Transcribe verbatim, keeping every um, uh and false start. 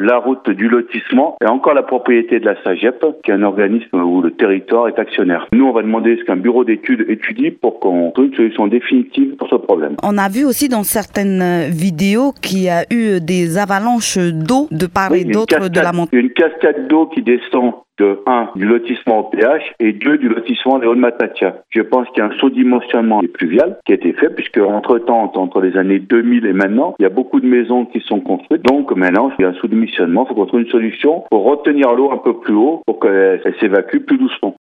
la route du lotissement et encore la propriété de la SAGEP, qui est un organisme où le territoire est actionnaire. Nous, on va demander ce qu'un bureau d'études étudie pour qu'on trouve une solution définitive pour ce problème. On a vu aussi dans certaines vidéos qu'il y a eu des avalanches d'eau de part et oui, d'autre de la montagne. Une cascade d'eau qui descend de un du lotissement au P H et deux du lotissement des Hauts-de-Matatia. Je pense qu'il y a un sous-dimensionnement pluvial qui a été fait puisque entre-temps, entre les années deux mille et maintenant, il y a beaucoup de maisons qui sont construites. Donc maintenant, il y a un sous-dimensionnement. Il faut qu'on trouve une solution pour retenir l'eau un peu plus haut pour qu'elle s'évacue plus doucement.